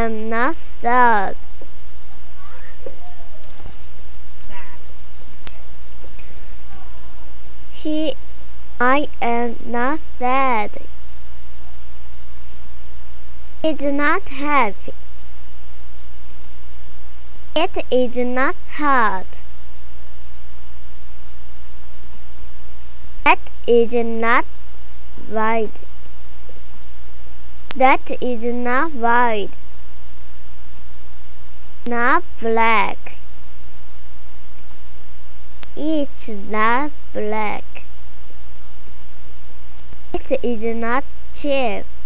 am not sad. I am not sad. It's not happy. It is not hard. That is not wide. That is not white. Not black. It's not black. It is not cheap.